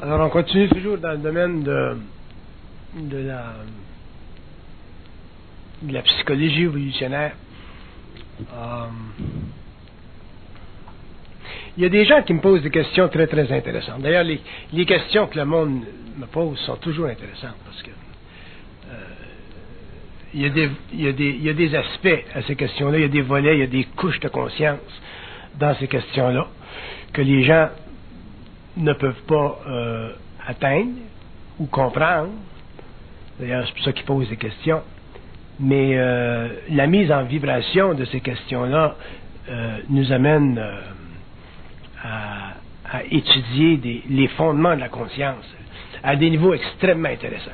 Alors, on continue toujours dans le domaine de la psychologie évolutionnaire. Il y a des gens qui me posent des questions très, très intéressantes. D'ailleurs, les questions que le monde me pose sont toujours intéressantes parce que il y a des aspects à ces questions-là, il y a des volets, il y a des couches de conscience dans ces questions-là que les gens ne peuvent pas atteindre ou comprendre. D'ailleurs, c'est pour ça qu'ils posent des questions. Mais la mise en vibration de ces questions-là nous amène à étudier les fondements de la conscience à des niveaux extrêmement intéressants.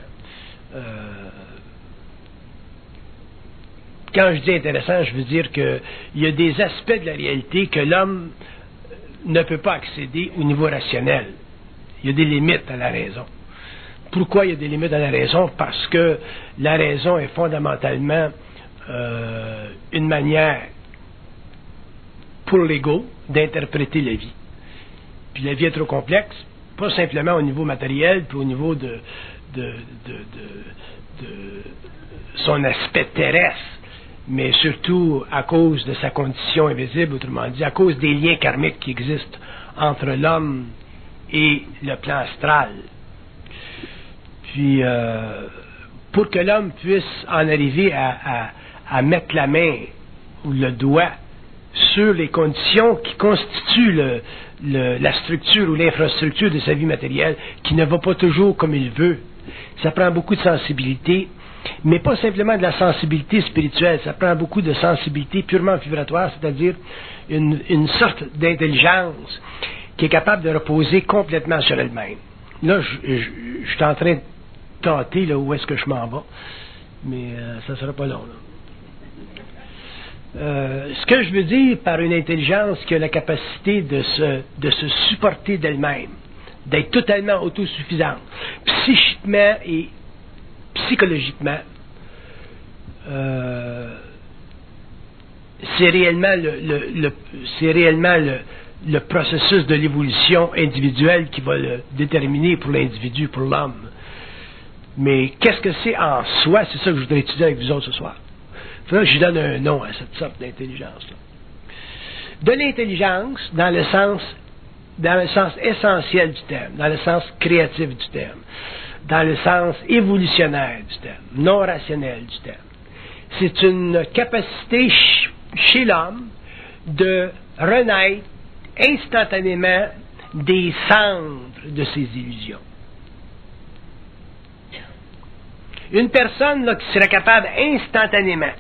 Quand je dis intéressant, je veux dire qu'il y a des aspects de la réalité que l'homme ne peut pas accéder au niveau rationnel. Il y a des limites à la raison. Pourquoi il y a des limites à la raison? Parce que la raison est fondamentalement une manière pour l'ego d'interpréter la vie. Puis la vie est trop complexe, pas simplement au niveau matériel, puis au niveau de son aspect terrestre, mais surtout à cause de sa condition invisible, autrement dit, à cause des liens karmiques qui existent entre l'homme et le plan astral. Puis, pour que l'homme puisse en arriver à mettre la main ou le doigt sur les conditions qui constituent la structure ou l'infrastructure de sa vie matérielle, qui ne va pas toujours comme il veut, ça prend beaucoup de sensibilité, mais pas simplement de la sensibilité spirituelle, ça prend beaucoup de sensibilité purement vibratoire, c'est-à-dire une sorte d'intelligence qui est capable de reposer complètement sur elle-même. Là, je suis en train de tâter là, où est-ce que je m'en vais, mais ça ne sera pas long. Ce que je veux dire par une intelligence qui a la capacité de se supporter d'elle-même, d'être totalement autosuffisante, psychiquement et psychologiquement, c'est réellement le processus de l'évolution individuelle qui va le déterminer pour l'individu, pour l'homme. Mais qu'est-ce que c'est en soi? C'est ça que je voudrais étudier avec vous autres ce soir. Il faudrait que je donne un nom à cette sorte d'intelligence-là. De l'intelligence, dans le sens essentiel du terme, dans le sens créatif du terme, dans le sens évolutionnaire du terme, non rationnel du terme. C'est une capacité chez l'homme de renaître instantanément des cendres de ses illusions. Une personne là, qui serait capable instantanément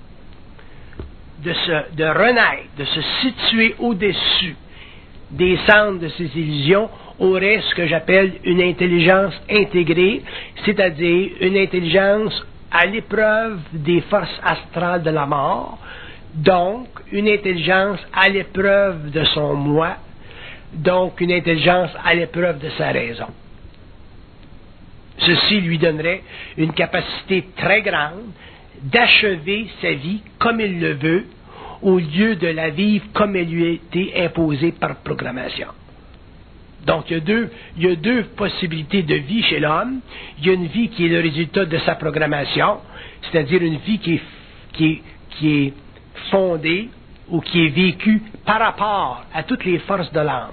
de renaître, de se situer au-dessus des cendres de ses illusions, aurait ce que j'appelle une intelligence intégrée, c'est-à-dire une intelligence à l'épreuve des forces astrales de la mort, donc une intelligence à l'épreuve de son moi, donc une intelligence à l'épreuve de sa raison. Ceci lui donnerait une capacité très grande d'achever sa vie comme il le veut, au lieu de la vivre comme elle lui a été imposée par programmation. Donc, il y a deux possibilités de vie chez l'homme. Il y a une vie qui est le résultat de sa programmation, c'est-à-dire une vie qui est fondée ou qui est vécue par rapport à toutes les forces de l'âme.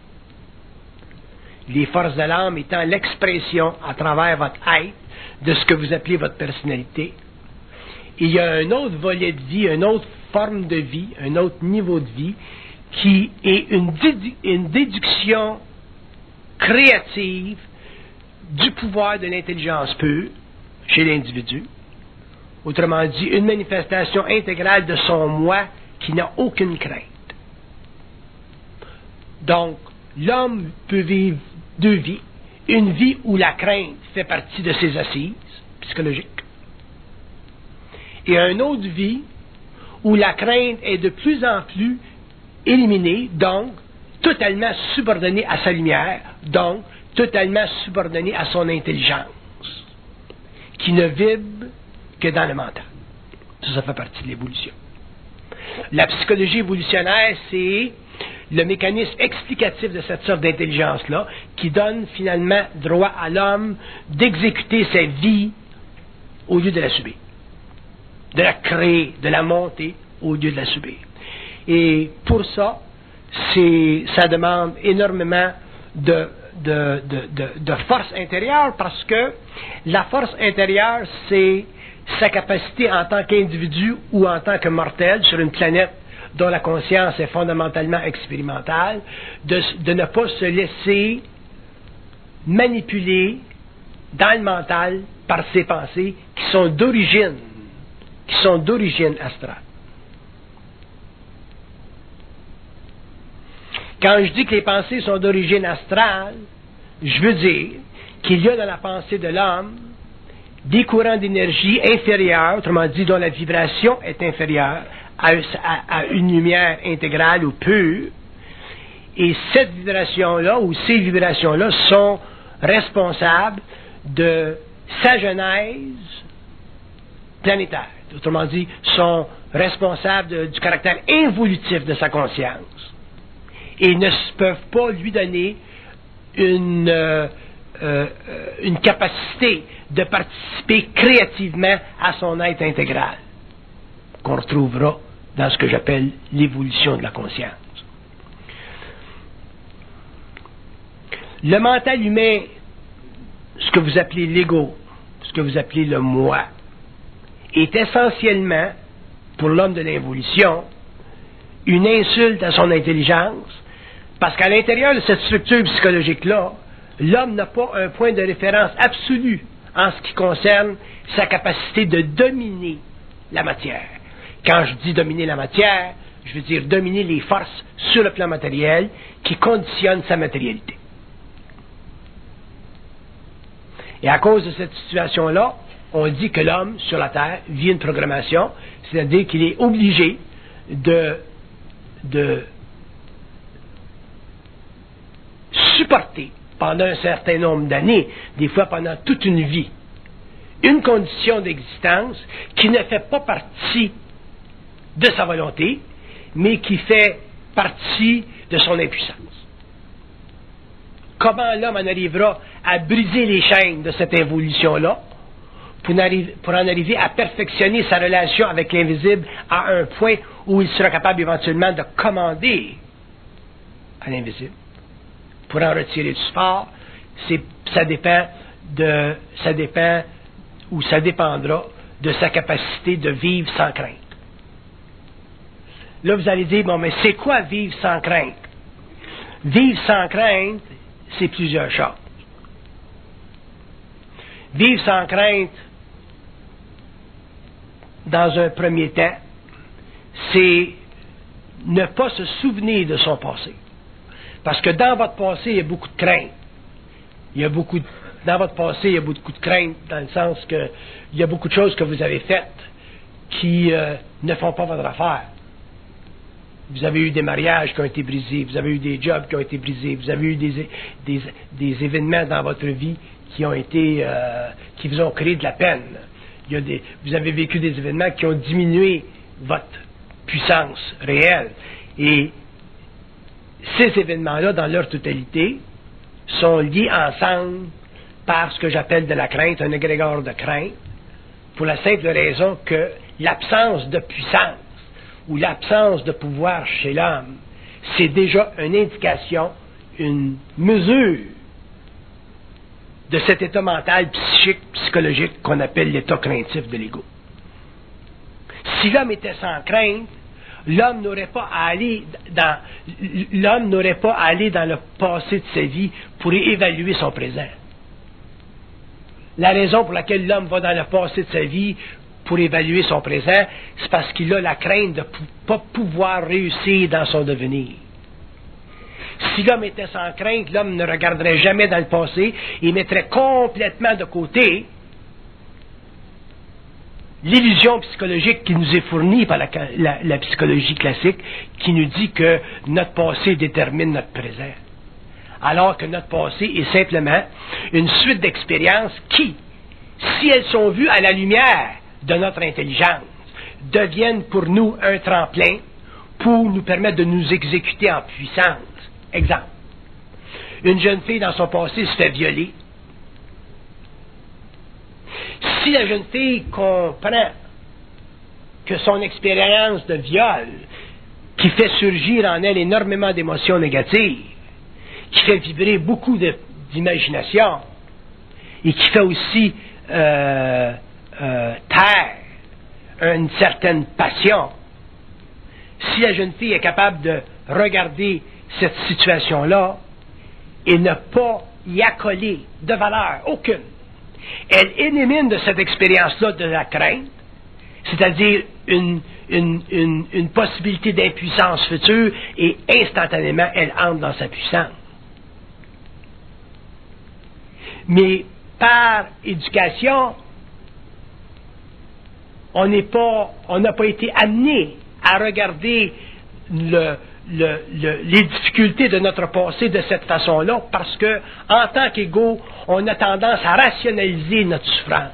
Les forces de l'âme étant l'expression à travers votre être de ce que vous appelez votre personnalité. Et il y a un autre volet de vie, une autre forme de vie, un autre niveau de vie, qui est une déduction créative du pouvoir de l'intelligence pure chez l'individu. Autrement dit, une manifestation intégrale de son moi qui n'a aucune crainte. Donc, l'homme peut vivre deux vies. Une vie où la crainte fait partie de ses assises psychologiques. Et une autre vie où la crainte est de plus en plus éliminée, donc totalement subordonnée à sa lumière, donc totalement subordonnée à son intelligence, qui ne vibre que dans le mental. Ça fait partie de l'évolution. La psychologie évolutionnaire, c'est le mécanisme explicatif de cette sorte d'intelligence-là, qui donne finalement droit à l'homme d'exécuter sa vie au lieu de la subir, de la créer, de la monter au lieu de la subir. Et pour ça, ça demande énormément de force intérieure, parce que la force intérieure, c'est sa capacité en tant qu'individu ou en tant que mortel sur une planète dont la conscience est fondamentalement expérimentale, de ne pas se laisser manipuler dans le mental par ses pensées qui sont d'origine astrale. Quand je dis que les pensées sont d'origine astrale, je veux dire qu'il y a dans la pensée de l'homme des courants d'énergie inférieurs, autrement dit, dont la vibration est inférieure à une lumière intégrale ou pure, et cette vibration-là, ou ces vibrations-là, sont responsables de sa genèse planétaire. Autrement dit, sont responsables du caractère involutif de sa conscience. Et ne peuvent pas lui donner une capacité de participer créativement à son être intégral, qu'on retrouvera dans ce que j'appelle l'évolution de la conscience. Le mental humain, ce que vous appelez l'ego, ce que vous appelez le moi, est essentiellement, pour l'homme de l'involution, une insulte à son intelligence, parce qu'à l'intérieur de cette structure psychologique-là, l'homme n'a pas un point de référence absolu en ce qui concerne sa capacité de dominer la matière. Quand je dis dominer la matière, je veux dire dominer les forces sur le plan matériel qui conditionnent sa matérialité. Et à cause de cette situation-là, on dit que l'homme sur la Terre vit une programmation, c'est-à-dire qu'il est obligé de supporter pendant un certain nombre d'années, des fois pendant toute une vie, une condition d'existence qui ne fait pas partie de sa volonté, mais qui fait partie de son impuissance. Comment l'homme en arrivera à briser les chaînes de cette évolution-là pour en arriver à perfectionner sa relation avec l'invisible à un point où il sera capable éventuellement de commander à l'invisible? Pour en retirer du sport, ça dépendra de sa capacité de vivre sans crainte. Là, vous allez dire, bon, mais c'est quoi vivre sans crainte? Vivre sans crainte, c'est plusieurs choses. Vivre sans crainte, dans un premier temps, c'est ne pas se souvenir de son passé. Parce que dans votre passé, il y a beaucoup de crainte. Dans votre passé, il y a beaucoup de crainte, dans le sens que il y a beaucoup de choses que vous avez faites qui ne font pas votre affaire. Vous avez eu des mariages qui ont été brisés, vous avez eu des jobs qui ont été brisés, vous avez eu des événements dans votre vie qui vous ont créé de la peine. Vous avez vécu des événements qui ont diminué votre puissance réelle. Et ces événements-là, dans leur totalité, sont liés ensemble par ce que j'appelle de la crainte, un égrégore de crainte, pour la simple raison que l'absence de puissance ou l'absence de pouvoir chez l'homme, c'est déjà une indication, une mesure de cet état mental, psychique, psychologique qu'on appelle l'état craintif de l'ego. Si l'homme était sans crainte, l'homme n'aurait pas à aller dans le passé de sa vie pour évaluer son présent. La raison pour laquelle l'homme va dans le passé de sa vie pour évaluer son présent, c'est parce qu'il a la crainte de ne pas pouvoir réussir dans son devenir. Si l'homme était sans crainte, l'homme ne regarderait jamais dans le passé et mettrait complètement de côté l'illusion psychologique qui nous est fournie par la psychologie classique, qui nous dit que notre passé détermine notre présent. Alors que notre passé est simplement une suite d'expériences qui, si elles sont vues à la lumière de notre intelligence, deviennent pour nous un tremplin pour nous permettre de nous exécuter en puissance. Exemple. Une jeune fille dans son passé se fait violer. Si la jeune fille comprend que son expérience de viol, qui fait surgir en elle énormément d'émotions négatives, qui fait vibrer beaucoup d'imagination, et qui fait aussi taire une certaine passion, si la jeune fille est capable de regarder cette situation-là et ne pas y accoler de valeur aucune, elle élimine de cette expérience-là de la crainte, c'est-à-dire une possibilité d'impuissance future, et instantanément, elle entre dans sa puissance. Mais par éducation, on n'a pas été amené à regarder les difficultés de notre passé de cette façon-là, parce que, en tant qu'égaux, on a tendance à rationaliser notre souffrance.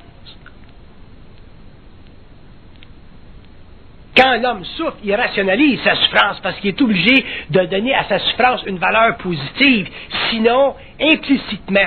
Quand l'homme souffre, il rationalise sa souffrance parce qu'il est obligé de donner à sa souffrance une valeur positive. Sinon, implicitement,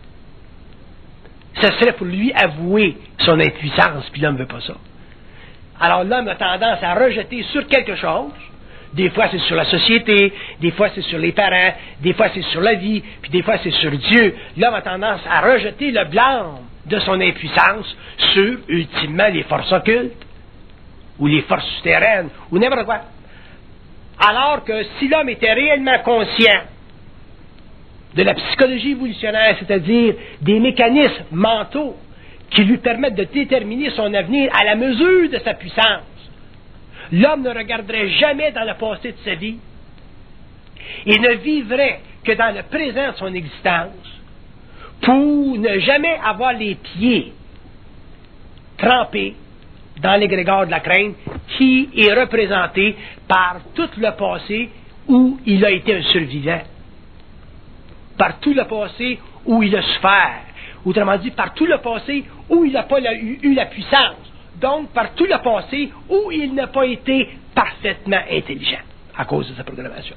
ce serait pour lui avouer son impuissance, puis l'homme ne veut pas ça. Alors l'homme a tendance à rejeter sur quelque chose. Des fois c'est sur la société, des fois c'est sur les parents, des fois c'est sur la vie, puis des fois c'est sur Dieu. L'homme a tendance à rejeter le blâme de son impuissance sur, ultimement, les forces occultes, ou les forces souterraines, ou n'importe quoi. Alors que si l'homme était réellement conscient de la psychologie évolutionnaire, c'est-à-dire des mécanismes mentaux qui lui permettent de déterminer son avenir à la mesure de sa puissance, l'homme ne regarderait jamais dans le passé de sa vie et ne vivrait que dans le présent de son existence pour ne jamais avoir les pieds trempés dans l'égrégore de la crainte qui est représenté par tout le passé où il a été un survivant, par tout le passé où il a souffert, autrement dit, par tout le passé où il n'a pas eu la puissance, donc par tout le passé où il n'a pas été parfaitement intelligent à cause de sa programmation.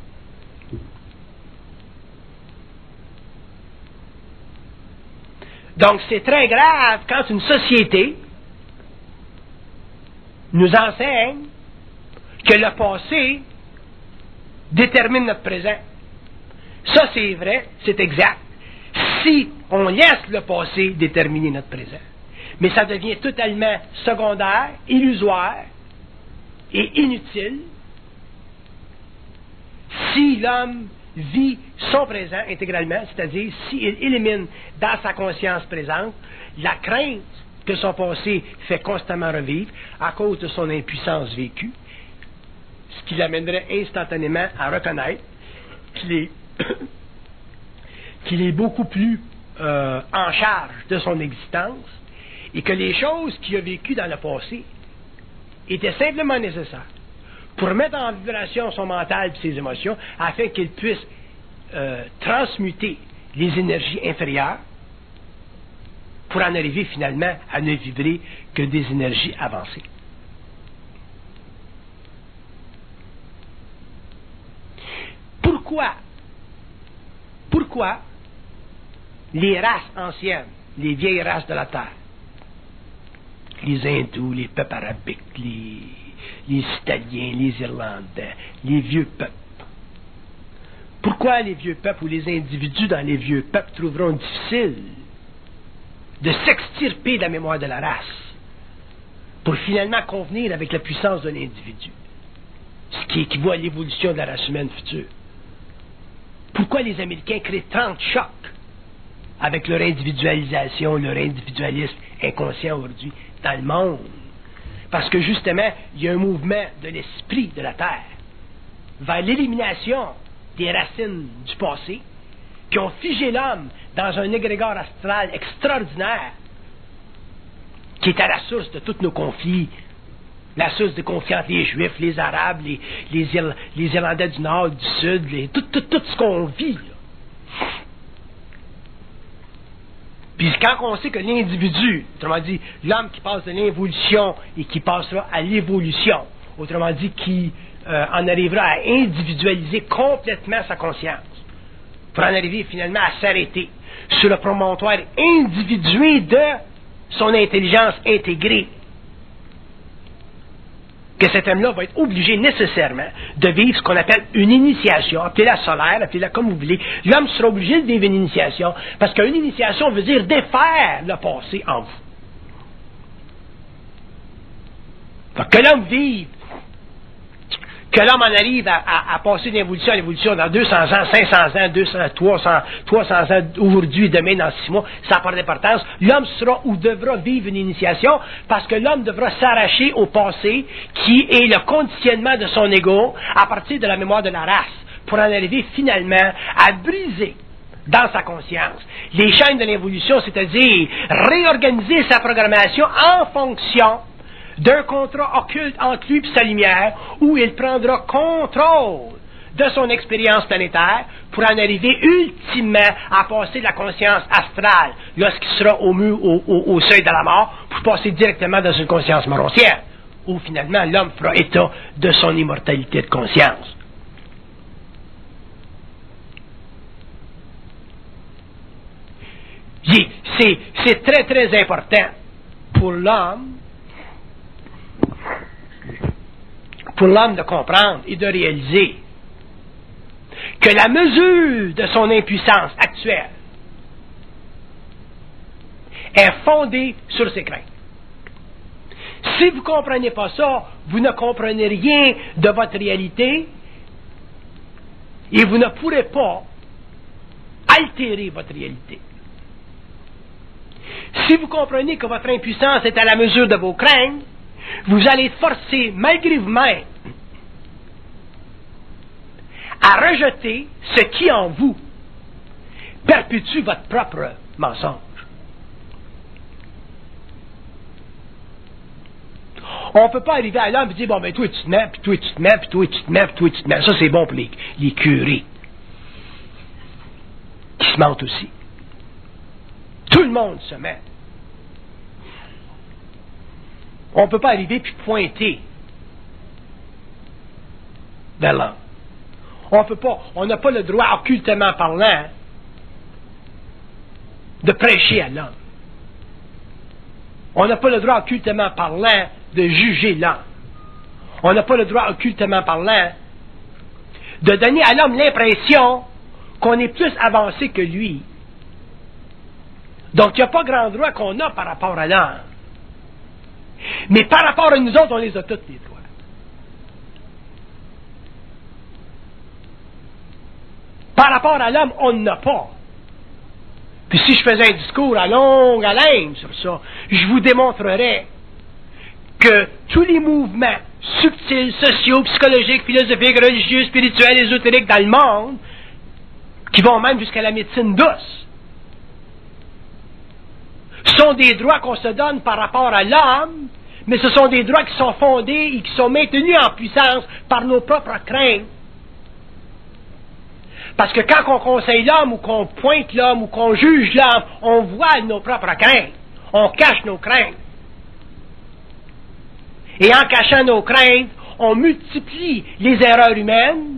Donc c'est très grave quand une société nous enseigne que le passé détermine notre présent. Ça, c'est vrai, c'est exact. Si on laisse le passé déterminer notre présent. Mais ça devient totalement secondaire, illusoire et inutile si l'homme vit son présent intégralement, c'est-à-dire s'il élimine dans sa conscience présente la crainte que son passé fait constamment revivre à cause de son impuissance vécue, ce qui l'amènerait instantanément à reconnaître qu'il est beaucoup plus en charge de son existence et que les choses qu'il a vécues dans le passé étaient simplement nécessaires pour mettre en vibration son mental et ses émotions afin qu'il puisse transmuter les énergies inférieures pour en arriver finalement à ne vibrer que des énergies avancées. Pourquoi les races anciennes, les vieilles races de la Terre, les hindous, les peuples arabiques, les Italiens, les Irlandais, les vieux peuples, pourquoi les vieux peuples ou les individus dans les vieux peuples trouveront difficile de s'extirper de la mémoire de la race pour finalement convenir avec la puissance de l'individu, ce qui équivaut à l'évolution de la race humaine future? Pourquoi les Américains créent tant de chocs avec leur individualisation, leur individualisme inconscient aujourd'hui dans le monde? Parce que justement, il y a un mouvement de l'esprit de la Terre vers l'élimination des racines du passé qui ont figé l'homme dans un égrégore astral extraordinaire qui est à la source de tous nos conflits, la source de conflits entre les Juifs, les Arabes, les Irlandais du Nord, du Sud, tout ce qu'on vit. Là. Puis quand on sait que l'individu, autrement dit, l'homme qui passe de l'involution et qui passera à l'évolution, autrement dit, qui en arrivera à individualiser complètement sa conscience, pour en arriver finalement à s'arrêter sur le promontoire individué de son intelligence intégrée, que cet homme-là va être obligé nécessairement de vivre ce qu'on appelle une initiation, appelez-la solaire, appelez-la comme vous voulez. L'homme sera obligé de vivre une initiation, parce qu'une initiation veut dire défaire le passé en vous. Donc, que l'homme vive, que l'homme en arrive à passer d'évolution à l'évolution dans 200 ans, 500 ans, 200, 300 ans, aujourd'hui, demain, dans 6 mois, ça n'a pas d'importance. L'homme sera ou devra vivre une initiation parce que l'homme devra s'arracher au passé qui est le conditionnement de son ego à partir de la mémoire de la race pour en arriver finalement à briser dans sa conscience les chaînes de l'évolution, c'est-à-dire réorganiser sa programmation en fonction d'un contrat occulte entre lui et sa lumière, où il prendra contrôle de son expérience planétaire pour en arriver ultimement à passer de la conscience astrale lorsqu'il sera au seuil de la mort, pour passer directement dans une conscience moroncière, où finalement l'homme fera état de son immortalité de conscience. C'est très très important pour l'homme de comprendre et de réaliser que la mesure de son impuissance actuelle est fondée sur ses craintes. Si vous ne comprenez pas ça, vous ne comprenez rien de votre réalité et vous ne pourrez pas altérer votre réalité. Si vous comprenez que votre impuissance est à la mesure de vos craintes, vous allez être forcé, malgré vous-même, à rejeter ce qui en vous perpétue votre propre mensonge. On ne peut pas arriver à l'homme et dire, bon, ben, toi, tu te mets, puis toi, tu te mets, puis toi, tu te mets, puis toi, tu te mets. Ça, c'est bon pour les curés qui se mentent aussi. Tout le monde se met. On ne peut pas arriver puis pointer vers l'homme. On n'a pas le droit, occultement parlant, de prêcher à l'homme. On n'a pas le droit, occultement parlant, de juger l'homme. On n'a pas le droit, occultement parlant, de donner à l'homme l'impression qu'on est plus avancé que lui. Donc, il n'y a pas grand droit qu'on a par rapport à l'homme. Mais par rapport à nous autres, on les a toutes les droits. Par rapport à l'homme, on n'en a pas. Puis si je faisais un discours à longue haleine sur ça, je vous démontrerais que tous les mouvements subtils, sociaux, psychologiques, philosophiques, religieux, spirituels, ésotériques dans le monde, qui vont même jusqu'à la médecine douce, sont des droits qu'on se donne par rapport à l'homme, mais ce sont des droits qui sont fondés et qui sont maintenus en puissance par nos propres craintes. Parce que quand on conseille l'homme, ou qu'on pointe l'homme, ou qu'on juge l'homme, on voit nos propres craintes. On cache nos craintes. Et en cachant nos craintes, on multiplie les erreurs humaines,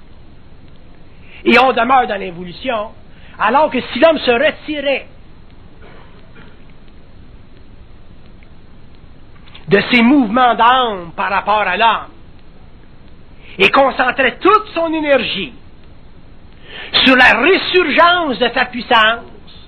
et on demeure dans l'évolution, alors que si l'homme se retirait de ses mouvements d'âme par rapport à l'homme, et concentrait toute son énergie sur la résurgence de sa puissance,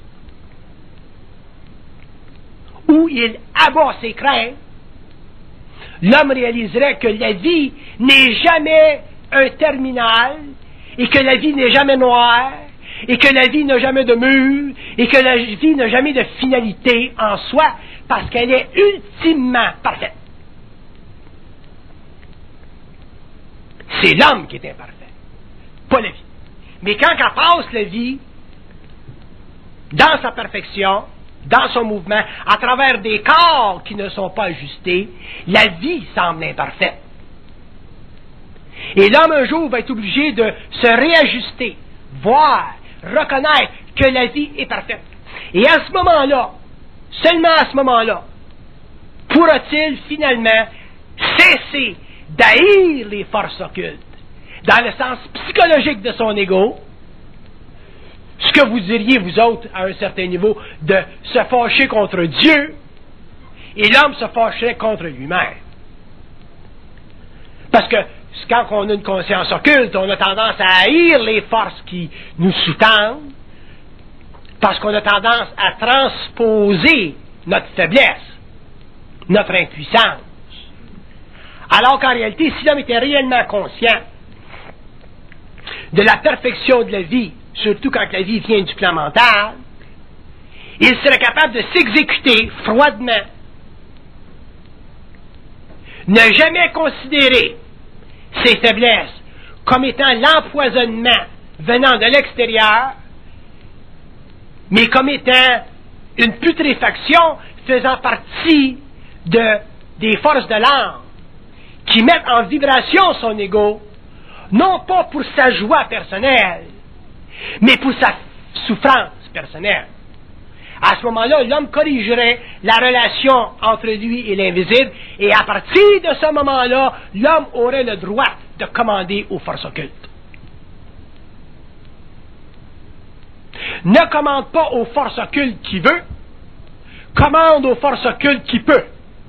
où il abat ses craintes, l'homme réaliserait que la vie n'est jamais un terminal, et que la vie n'est jamais noire, et que la vie n'a jamais de mur, et que la vie n'a jamais de finalité en soi, parce qu'elle est ultimement parfaite. C'est l'homme qui est imparfait, pas la vie. Mais quand elle passe la vie, dans sa perfection, dans son mouvement, à travers des corps qui ne sont pas ajustés, la vie semble imparfaite. Et l'homme un jour va être obligé de se réajuster, voir, reconnaître que la vie est parfaite. Et à ce moment-là, seulement à ce moment-là, pourra-t-il finalement cesser d'haïr les forces occultes, dans le sens psychologique de son ego, ce que vous diriez, vous autres, à un certain niveau, de se fâcher contre Dieu, et l'homme se fâcherait contre lui-même. Parce que quand on a une conscience occulte, on a tendance à haïr les forces qui nous sous-tendent, parce qu'on a tendance à transposer notre faiblesse, notre impuissance. Alors qu'en réalité, si l'homme était réellement conscient de la perfection de la vie, surtout quand la vie vient du plan mental, il serait capable de s'exécuter froidement, ne jamais considérer ses faiblesses comme étant l'empoisonnement venant de l'extérieur, mais comme étant une putréfaction faisant partie des forces de l'âme qui mettent en vibration son ego, non pas pour sa joie personnelle, mais pour sa souffrance personnelle. À ce moment-là, l'homme corrigerait la relation entre lui et l'invisible, et à partir de ce moment-là, l'homme aurait le droit de commander aux forces occultes. Ne commande pas aux forces occultes qui veut, commande aux forces occultes qui peut.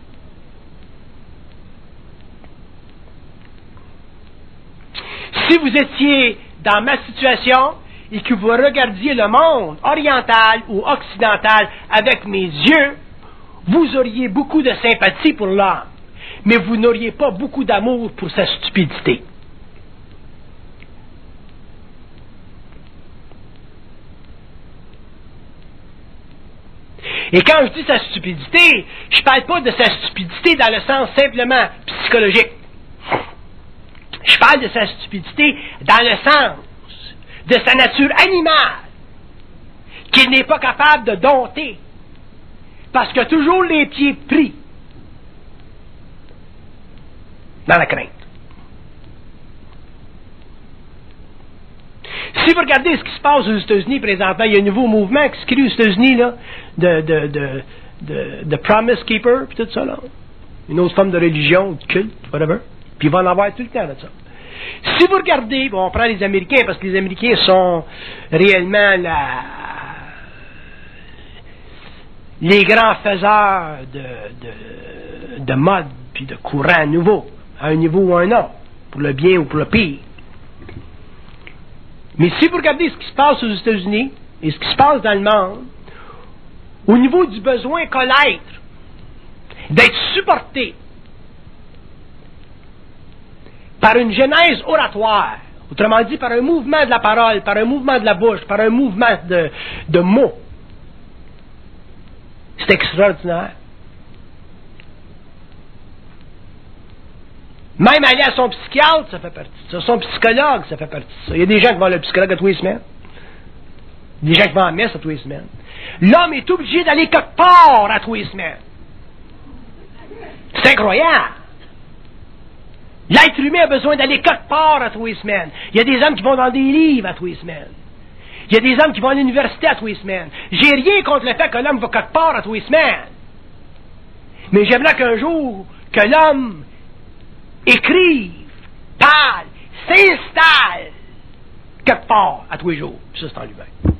Si vous étiez dans ma situation et que vous regardiez le monde oriental ou occidental avec mes yeux, vous auriez beaucoup de sympathie pour l'homme, mais vous n'auriez pas beaucoup d'amour pour sa stupidité. Et quand je dis sa stupidité, je ne parle pas de sa stupidité dans le sens simplement psychologique. Je parle de sa stupidité dans le sens de sa nature animale, qu'il n'est pas capable de dompter, parce qu'il a toujours les pieds pris dans la crainte. Si vous regardez ce qui se passe aux États-Unis présentement, il y a un nouveau mouvement qui se crée aux États-Unis là, de Promise Keeper, puis tout ça, là. Une autre forme de religion, de culte, whatever. Puis il va en avoir tout le temps de ça. Si vous regardez, bon, on prend les Américains, parce que les Américains sont réellement les grands faiseurs de mode puis de courants nouveaux, à un niveau ou à un autre, pour le bien ou pour le pire. Mais si vous regardez ce qui se passe aux États-Unis et ce qui se passe dans le monde, au niveau du besoin qu'a l'être d'être supporté par une genèse oratoire, autrement dit par un mouvement de la parole, par un mouvement de la bouche, par un mouvement de mots, c'est extraordinaire. Même aller à son psychiatre, ça fait partie de ça. Son psychologue, ça fait partie de ça. Il y a des gens qui vont à le psychologue à tous les semaines. Des gens qui vont à la messe à tous les semaines. L'homme est obligé d'aller quelque part à tous les semaines. C'est incroyable. L'être humain a besoin d'aller quelque part à tous les semaines. Il y a des hommes qui vont dans des livres à tous les semaines. Il y a des hommes qui vont à l'université à tous les semaines. J'ai rien contre le fait que l'homme va quelque part à tous les semaines. Mais j'aimerais qu'un jour, que l'homme écrive, parle, s'installe quelque part à tous les jours. Puis ça, c'est en lui-même.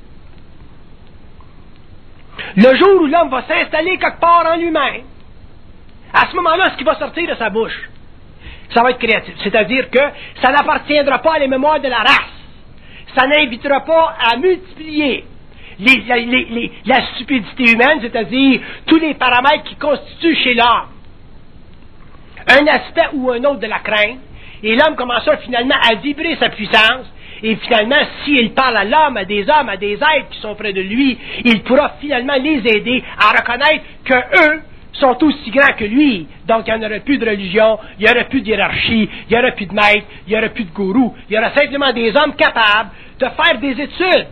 Le jour où l'homme va s'installer quelque part en lui-même, à ce moment-là, ce qui va sortir de sa bouche, ça va être créatif. C'est-à-dire que ça n'appartiendra pas à la mémoire de la race. Ça n'invitera pas à multiplier la stupidité humaine, c'est-à-dire tous les paramètres qui constituent chez l'homme un aspect ou un autre de la crainte, et l'homme commencera finalement à vibrer sa puissance, et finalement, s'il parle à l'homme, à des hommes, à des êtres qui sont près de lui, il pourra finalement les aider à reconnaître qu'eux sont aussi grands que lui. Donc, il n'y aurait plus de religion, il n'y aurait plus de hiérarchie, il n'y aurait plus de maître, il n'y aurait plus de gourou. Il y aura simplement des hommes capables de faire des études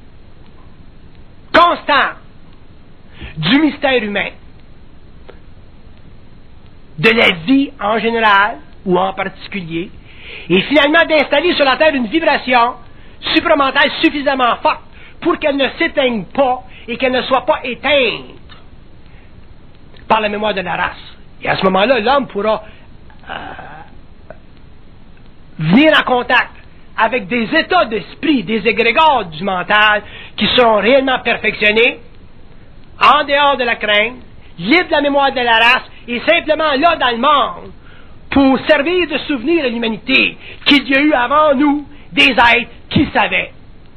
constantes du mystère humain, de la vie en général ou en particulier, et finalement d'installer sur la Terre une vibration supramentale suffisamment forte pour qu'elle ne s'éteigne pas et qu'elle ne soit pas éteinte par la mémoire de la race. Et à ce moment-là, l'homme pourra venir en contact avec des états d'esprit, des égrégores du mental qui seront réellement perfectionnés, en dehors de la crainte, libres de la mémoire de la race, et simplement là dans le monde, pour servir de souvenir à l'humanité qu'il y a eu avant nous des êtres qui savaient.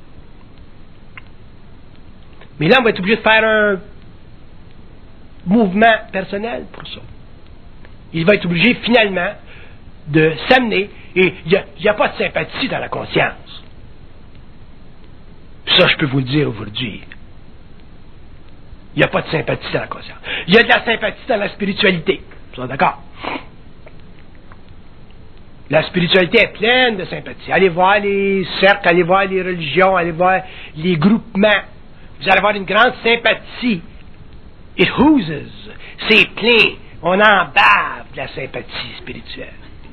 Mais là, on va être obligé de faire un mouvement personnel pour ça. Il va être obligé finalement de s'amener, et il n'y a pas de sympathie dans la conscience. Ça, je peux vous le dire aujourd'hui. Il n'y a pas de sympathie dans la conscience. Il y a de la sympathie dans la spiritualité. Vous êtes d'accord? La spiritualité est pleine de sympathie. Allez voir les cercles, allez voir les religions, allez voir les groupements. Vous allez avoir une grande sympathie. It oozes. C'est plein. On en bave de la sympathie spirituelle.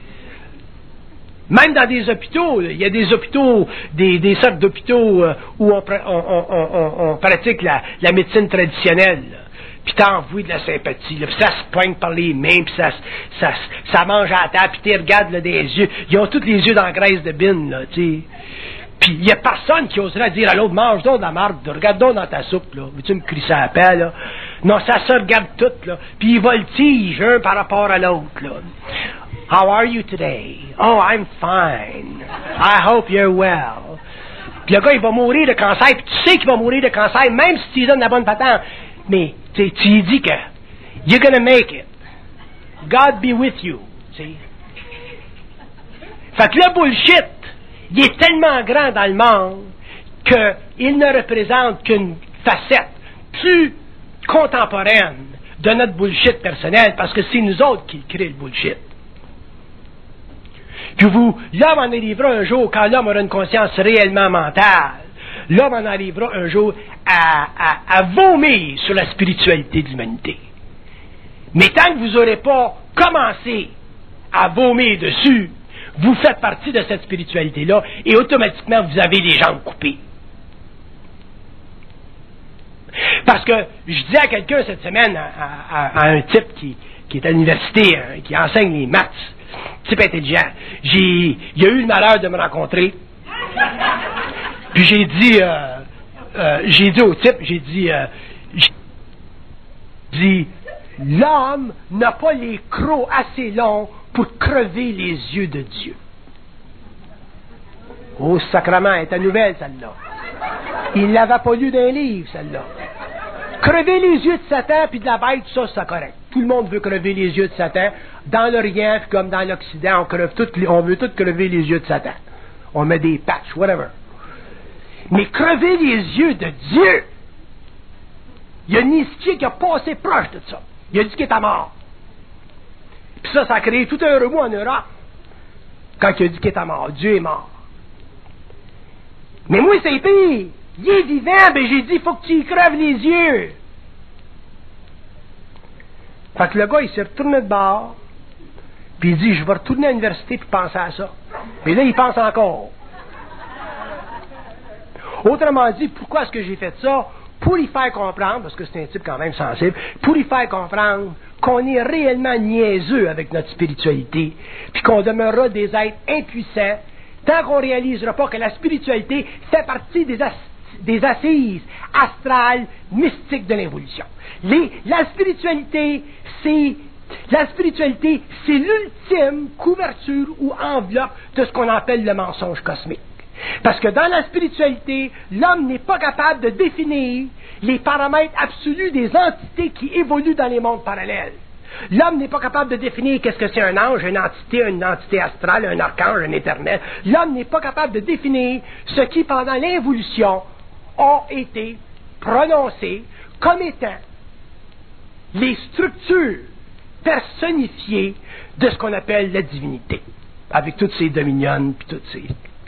Même dans des hôpitaux, il y a des hôpitaux, des sortes d'hôpitaux où on pratique la médecine traditionnelle. Puis t'as envie de la sympathie. Là, puis ça se poigne par les mains, puis ça mange à la table, puis tu regardes là, des yeux. Ils ont tous les yeux dans la graisse de bine, là, tu sais. Puis il n'y a personne qui oserait dire à l'autre, mange donc de la marde, regarde donc dans ta soupe, là. Veux-tu me crisser à la paix, là? Non, ça se regarde tout, là. Puis ils voltigent un par rapport à l'autre, là. How are you today? Oh, I'm fine. I hope you're well. Puis le gars, il va mourir de cancer, puis tu sais qu'il va mourir de cancer, même si tu lui donnes la bonne patente. Mais tu lui dis que you're gonna make it. God be with you. T'sais. Fait que le bullshit, il est tellement grand dans le monde qu'il ne représente qu'une facette plus contemporaine de notre bullshit personnel, parce que c'est nous autres qui créons le bullshit. Puis l'homme en arrivera un jour, quand l'homme aura une conscience réellement mentale, l'homme en arrivera un jour à vomir sur la spiritualité de l'humanité. Mais tant que vous n'aurez pas commencé à vomir dessus, vous faites partie de cette spiritualité-là et automatiquement vous avez les jambes coupées. Parce que je disais à quelqu'un cette semaine, à un type qui est à l'université, qui enseigne les maths, type intelligent, il a eu le malheur de me rencontrer. Puis j'ai dit au type, l'homme n'a pas les crocs assez longs pour crever les yeux de Dieu. Oh, sacrement, elle est nouvelle, celle-là. Il l'avait pas lu d'un livre, celle-là. Crever les yeux de Satan puis de la bête, ça, c'est correct. Tout le monde veut crever les yeux de Satan. Dans l'Orient, comme dans l'Occident, on veut tous crever les yeux de Satan. On met des patchs, whatever. Mais crever les yeux de Dieu, il y a Nietzsche qui a passé proche de ça. Il a dit qu'il était mort. Puis ça a créé tout un remous en Europe. Quand il a dit qu'il était mort. Dieu est mort. Mais moi, c'est pire. Il est vivant, ben j'ai dit, il faut que tu y creves les yeux. Fait que le gars, il s'est retourné de bord, puis il dit, je vais retourner à l'université puis penser à ça. Mais là, il pense encore. Autrement dit, pourquoi est-ce que j'ai fait ça? Pour y faire comprendre, parce que c'est un type quand même sensible, pour y faire comprendre qu'on est réellement niaiseux avec notre spiritualité, puis qu'on demeurera des êtres impuissants, tant qu'on ne réalisera pas que la spiritualité fait partie des assises astrales, mystiques de l'évolution. La spiritualité, c'est l'ultime couverture ou enveloppe de ce qu'on appelle le mensonge cosmique. Parce que dans la spiritualité, l'homme n'est pas capable de définir les paramètres absolus des entités qui évoluent dans les mondes parallèles. L'homme n'est pas capable de définir qu'est-ce que c'est un ange, une entité astrale, un archange, un éternel. L'homme n'est pas capable de définir ce qui, pendant l'évolution, ont été prononcés comme étant les structures personnifiées de ce qu'on appelle la divinité, avec toutes ses dominions, puis toutes ces...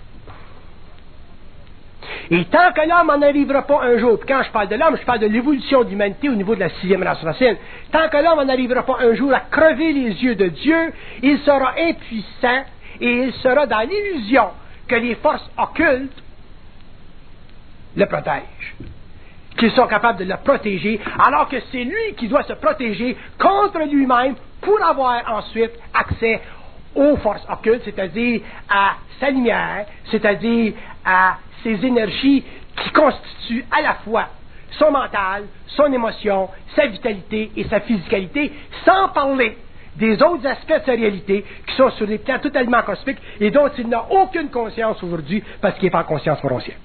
Et tant que l'homme n'en arrivera pas un jour, puis quand je parle de l'homme, je parle de l'évolution de l'humanité au niveau de la 6e race racine, tant que l'homme n'en arrivera pas un jour à crever les yeux de Dieu, il sera impuissant et il sera dans l'illusion que les forces occultes le protègent, qu'ils sont capables de le protéger, alors que c'est lui qui doit se protéger contre lui-même pour avoir ensuite accès aux forces occultes, c'est-à-dire à sa lumière, c'est-à-dire à ses énergies qui constituent à la fois son mental, son émotion, sa vitalité et sa physicalité, sans parler des autres aspects de sa réalité qui sont sur des plans totalement cosmiques et dont il n'a aucune conscience aujourd'hui parce qu'il n'est pas en conscience consciente.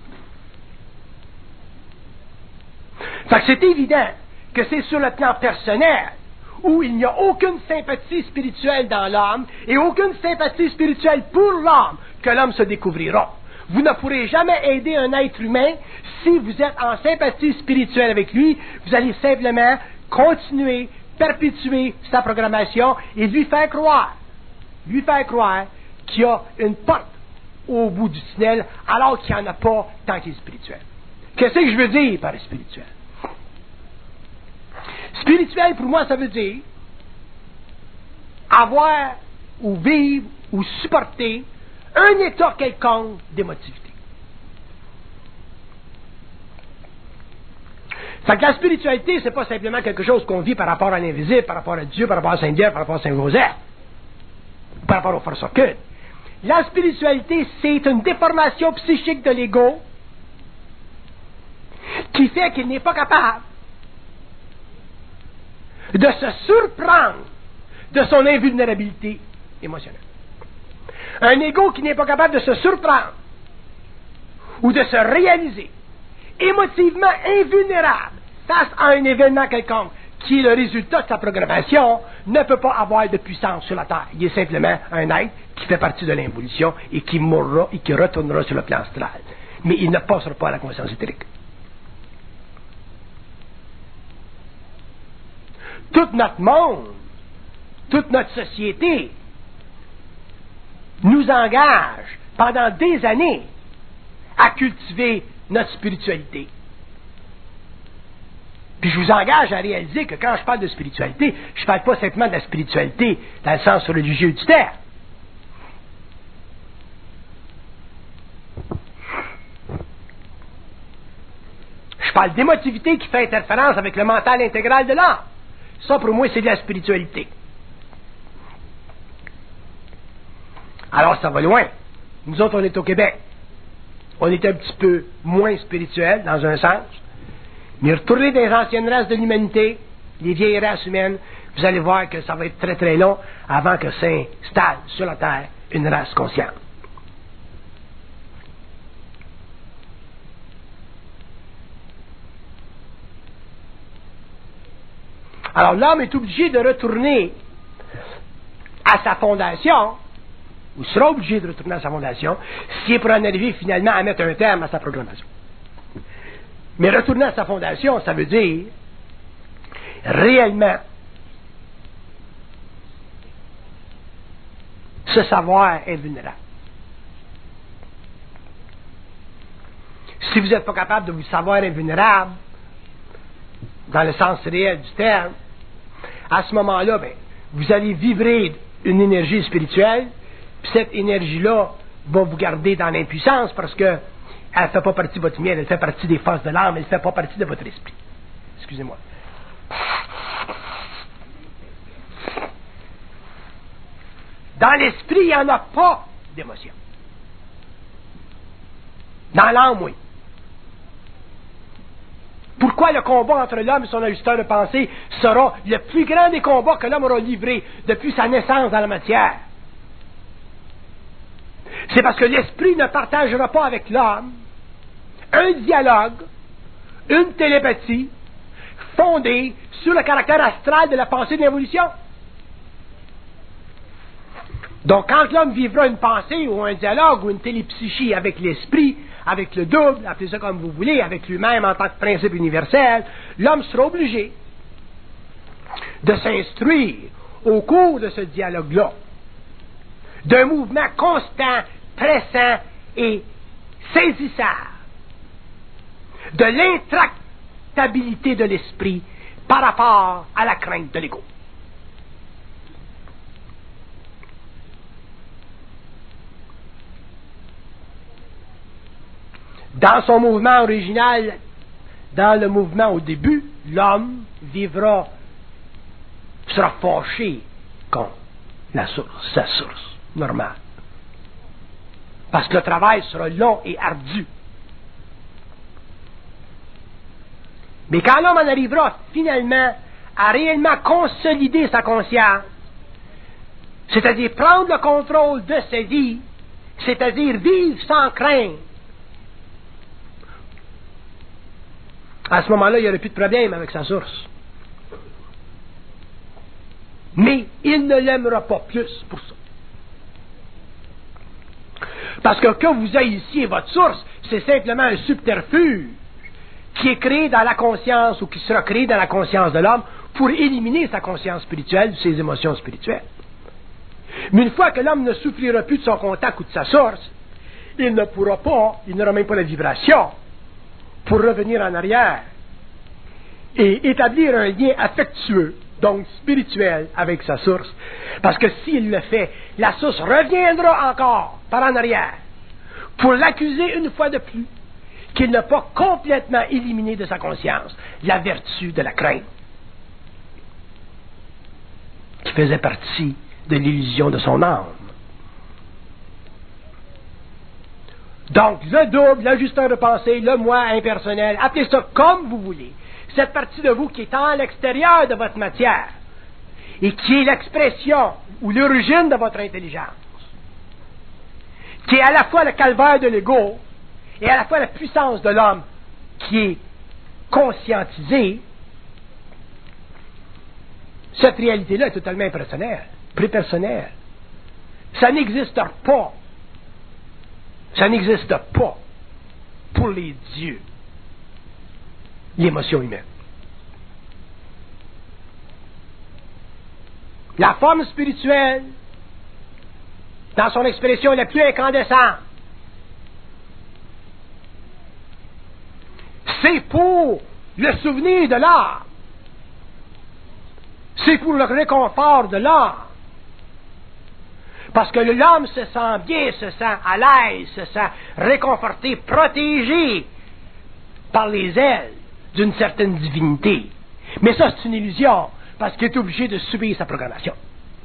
Fait que c'est évident que c'est sur le plan personnel où il n'y a aucune sympathie spirituelle dans l'homme et aucune sympathie spirituelle pour l'homme que l'homme se découvrira. Vous ne pourrez jamais aider un être humain si vous êtes en sympathie spirituelle avec lui. Vous allez simplement continuer, perpétuer sa programmation et lui faire croire qu'il y a une porte au bout du tunnel alors qu'il n'y en a pas tant qu'il est spirituel. Qu'est-ce que je veux dire par spirituel? Spirituel, pour moi, ça veut dire avoir ou vivre ou supporter un état quelconque d'émotivité. Fait que la spiritualité, c'est pas simplement quelque chose qu'on vit par rapport à l'invisible, par rapport à Dieu, par rapport à Saint-Pierre, par rapport à Saint-Joseph, par rapport aux forces occultes. La spiritualité, c'est une déformation psychique de l'ego qui fait qu'il n'est pas capable de se surprendre de son invulnérabilité émotionnelle. Un ego qui n'est pas capable de se surprendre ou de se réaliser émotivement invulnérable face à un événement quelconque qui est le résultat de sa programmation ne peut pas avoir de puissance sur la Terre. Il est simplement un être qui fait partie de l'involution et qui mourra et qui retournera sur le plan astral. Mais il ne passera pas à la conscience éthérique. Tout notre monde, toute notre société nous engage pendant des années à cultiver notre spiritualité. Puis je vous engage à réaliser que quand je parle de spiritualité, je ne parle pas simplement de la spiritualité dans le sens religieux du terme. Je parle d'émotivité qui fait interférence avec le mental intégral de l'âme. Ça, pour moi, c'est de la spiritualité. Alors, ça va loin. Nous autres, on est au Québec. On est un petit peu moins spirituel, dans un sens. Mais retournez dans les anciennes races de l'humanité, les vieilles races humaines, vous allez voir que ça va être très très long avant que s'installe sur la Terre une race consciente. Alors l'homme est obligé de retourner à sa fondation, ou sera obligé de retourner à sa fondation, s'il est pour en arriver finalement à mettre un terme à sa programmation. Mais retourner à sa fondation, ça veut dire réellement se savoir invulnérable. Si vous n'êtes pas capable de vous savoir invulnérable, dans le sens réel du terme, à ce moment-là, vous allez vibrer une énergie spirituelle, puis cette énergie-là va vous garder dans l'impuissance parce que elle ne fait pas partie de votre miel, elle fait partie des forces de l'âme, elle ne fait pas partie de votre esprit. Excusez-moi. Dans l'esprit, il n'y en a pas d'émotion. Dans l'âme, oui. Pourquoi le combat entre l'homme et son ajusteur de pensée sera le plus grand des combats que l'homme aura livré depuis sa naissance dans la matière? C'est parce que l'esprit ne partagera pas avec l'homme un dialogue, une télépathie fondée sur le caractère astral de la pensée de l'évolution. Donc, quand l'homme vivra une pensée ou un dialogue ou une télépsychie avec l'esprit, avec le double, appelez ça comme vous voulez, avec lui-même en tant que principe universel, l'homme sera obligé de s'instruire au cours de ce dialogue-là d'un mouvement constant, pressant et saisissant de l'intractabilité de l'esprit par rapport à la crainte de l'ego. Dans son mouvement original, dans le mouvement au début, l'homme sera fâché contre la source, sa source, normale. Parce que le travail sera long et ardu. Mais quand l'homme en arrivera finalement à réellement consolider sa conscience, c'est-à-dire prendre le contrôle de sa vie, c'est-à-dire vivre sans crainte, à ce moment-là, il n'y aurait plus de problème avec sa source. Mais il ne l'aimera pas plus pour ça. Parce que vous haïssiez votre source, c'est simplement un subterfuge qui est créé dans la conscience ou qui sera créé dans la conscience de l'homme pour éliminer sa conscience spirituelle, ses émotions spirituelles. Mais une fois que l'homme ne souffrira plus de son contact ou de sa source, il ne pourra pas, il n'aura même pas la vibration pour revenir en arrière et établir un lien affectueux, donc spirituel, avec sa source. Parce que s'il le fait, la source reviendra encore par en arrière pour l'accuser une fois de plus qu'il n'a pas complètement éliminé de sa conscience la vertu de la crainte, qui faisait partie de l'illusion de son âme. Donc, le double, l'ajusteur de pensée, le moi impersonnel, appelez ça comme vous voulez. Cette partie de vous qui est en l'extérieur de votre matière et qui est l'expression ou l'origine de votre intelligence, qui est à la fois le calvaire de l'ego et à la fois la puissance de l'homme qui est conscientisée, cette réalité-là est totalement impersonnelle, prépersonnelle. Ça n'existe pas. Ça n'existe pas pour les dieux, l'émotion humaine. La forme spirituelle, dans son expression la plus incandescente, c'est pour le souvenir de l'âme. C'est pour le réconfort de l'âme. Parce que l'homme se sent bien, se sent à l'aise, se sent réconforté, protégé par les ailes d'une certaine divinité. Mais ça, c'est une illusion, parce qu'il est obligé de subir sa programmation.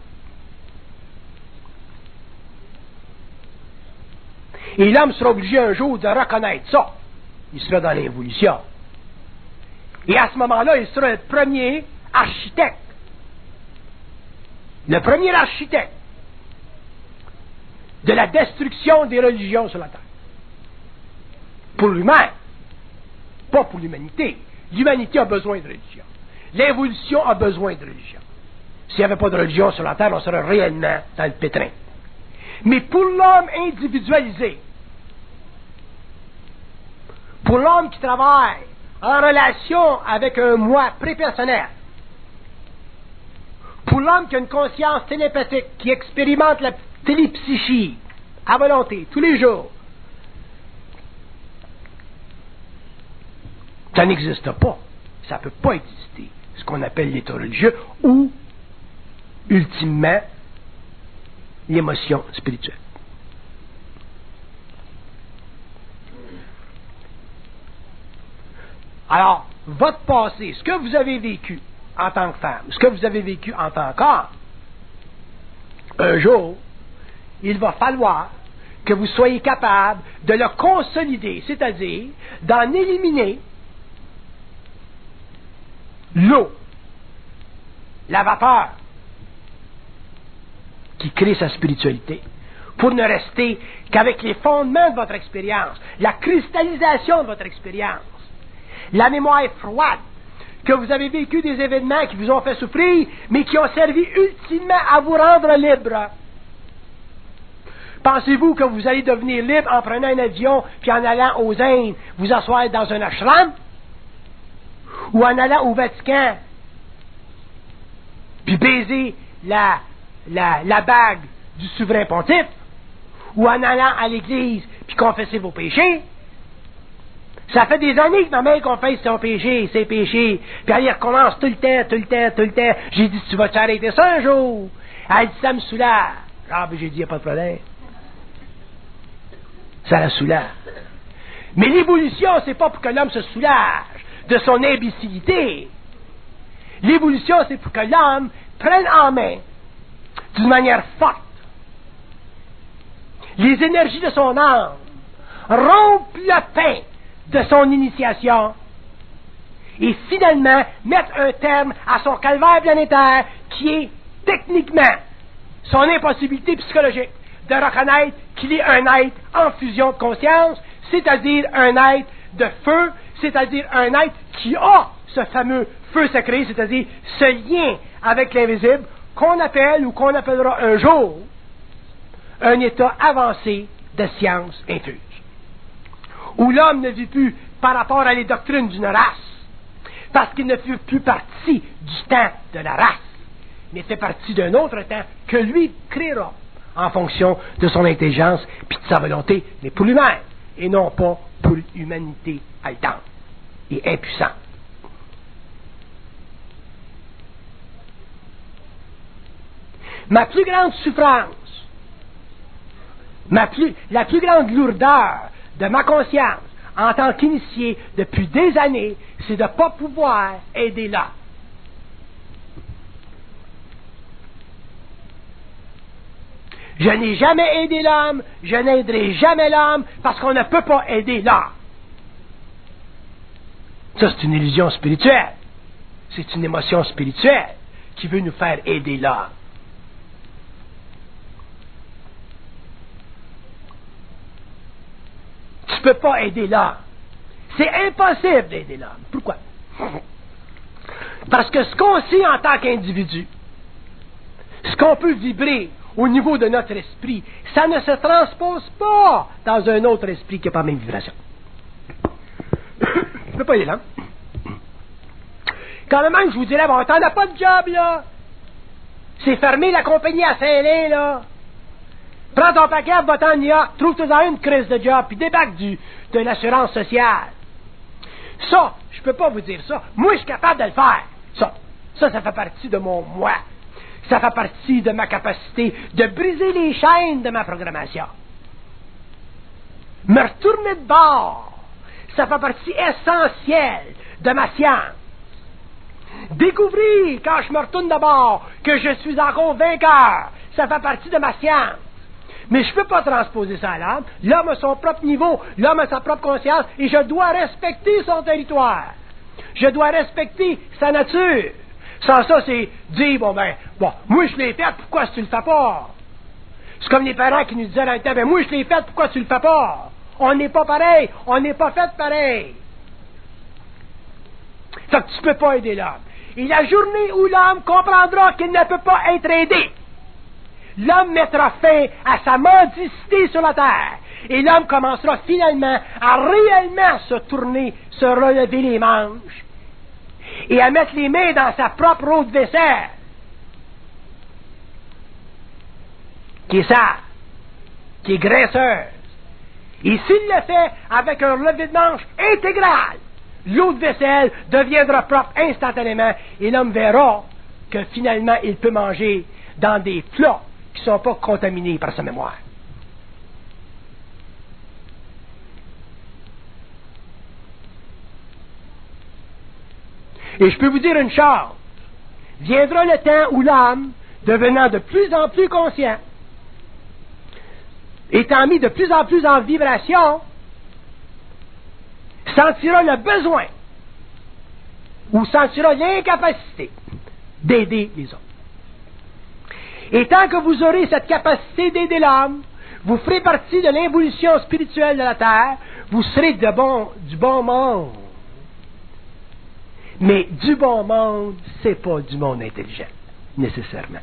Et l'homme sera obligé un jour de reconnaître ça. Il sera dans l'évolution. Et à ce moment-là, il sera le premier architecte. Le premier architecte de la destruction des religions sur la terre. Pour lui-même, pas pour l'humanité. L'humanité a besoin de religion. L'évolution a besoin de religion. S'il n'y avait pas de religion sur la terre, on serait réellement dans le pétrin. Mais pour l'homme individualisé, pour l'homme qui travaille en relation avec un moi prépersonnel, pour l'homme qui a une conscience télépathique, qui expérimente la télépsychie à volonté, tous les jours, ça n'existe pas. Ça ne peut pas exister. Ce qu'on appelle l'état religieux ou, ultimement, l'émotion spirituelle. Alors, votre passé, ce que vous avez vécu en tant que femme, ce que vous avez vécu en tant qu'homme, un jour, il va falloir que vous soyez capable de le consolider, c'est-à-dire d'en éliminer l'eau, la vapeur qui crée sa spiritualité, pour ne rester qu'avec les fondements de votre expérience, la cristallisation de votre expérience, la mémoire froide, que vous avez vécu des événements qui vous ont fait souffrir, mais qui ont servi ultimement à vous rendre libre. Pensez-vous que vous allez devenir libre en prenant un avion puis en allant aux Indes vous asseoir dans un ashram? Ou en allant au Vatican puis baiser la bague du souverain pontife? Ou en allant à l'église puis confesser vos péchés? Ça fait des années que ma mère confesse ses péchés, puis elle y recommence tout le temps. J'ai dit, tu vas t'arrêter ça un jour? Elle dit, ça me soulage. Ah, ben j'ai dit, il n'y a pas de problème. Ça la soulage. Mais l'évolution, c'est pas pour que l'homme se soulage de son imbécilité. L'évolution, c'est pour que l'homme prenne en main d'une manière forte les énergies de son âme, rompre le pain de son initiation et finalement mettre un terme à son calvaire planétaire qui est techniquement son impossibilité psychologique de reconnaître qu'il est un être en fusion de conscience, c'est-à-dire un être de feu, c'est-à-dire un être qui a ce fameux feu sacré, c'est-à-dire ce lien avec l'invisible qu'on appelle ou qu'on appellera un jour un état avancé de science infuse, où l'homme ne vit plus par rapport à les doctrines d'une race, parce qu'il ne fait plus partie du temps de la race, mais fait partie d'un autre temps que lui créera en fonction de son intelligence puis de sa volonté, mais pour lui-même, et non pas pour l'humanité haletante et impuissante. Ma plus grande souffrance, la plus grande lourdeur de ma conscience en tant qu'initié depuis des années, c'est de ne pas pouvoir aider l'homme. Je n'ai jamais aidé l'homme, je n'aiderai jamais l'homme parce qu'on ne peut pas aider l'homme. Ça, c'est une illusion spirituelle. C'est une émotion spirituelle qui veut nous faire aider l'homme. Tu ne peux pas aider l'homme. C'est impossible d'aider l'homme. Pourquoi? Parce que ce qu'on sait en tant qu'individu, ce qu'on peut vibrer au niveau de notre esprit, ça ne se transpose pas dans un autre esprit qui n'a pas la même vibration. Je ne peux pas aider l'homme. Quand même, je vous dirais, bon, t'en as pas de job, là. C'est fermé la compagnie à Saint-Lin, là. Prends ton paquet, va-t'en à New York, trouve-toi une crise de job, puis débarque de l'assurance sociale. Ça, je peux pas vous dire ça. Moi, je suis capable de le faire. Ça fait partie de mon moi. Ça fait partie de ma capacité de briser les chaînes de ma programmation. Me retourner de bord, ça fait partie essentielle de ma science. Découvrir, quand je me retourne de bord, que je suis encore vainqueur, ça fait partie de ma science. Mais je ne peux pas transposer ça à l'homme. L'homme a son propre niveau, l'homme a sa propre conscience, et je dois respecter son territoire. Je dois respecter sa nature. Sans ça, c'est dire, moi je l'ai fait, pourquoi tu le fais pas? C'est comme les parents qui nous disaient dans le temps, moi je l'ai fait, pourquoi tu le fais pas? On n'est pas pareil, on n'est pas fait pareil. Fait que tu ne peux pas aider l'homme. Et la journée où l'homme comprendra qu'il ne peut pas être aidé, l'homme mettra fin à sa mendicité sur la terre. Et l'homme commencera finalement à réellement se tourner, se relever les manches et à mettre les mains dans sa propre eau de vaisselle, qui est sale, qui est graisseuse. Et s'il le fait avec un relevé de manche intégral, l'eau de vaisselle deviendra propre instantanément et l'homme verra que finalement il peut manger dans des plats qui ne sont pas contaminés par sa mémoire. Et je peux vous dire une chose, viendra le temps où l'âme, devenant de plus en plus conscient, étant mis de plus en plus en vibration, sentira le besoin ou sentira l'incapacité d'aider les autres. Et tant que vous aurez cette capacité d'aider l'homme, vous ferez partie de l'évolution spirituelle de la Terre, vous serez du bon monde. Mais du bon monde, c'est pas du monde intelligent, nécessairement.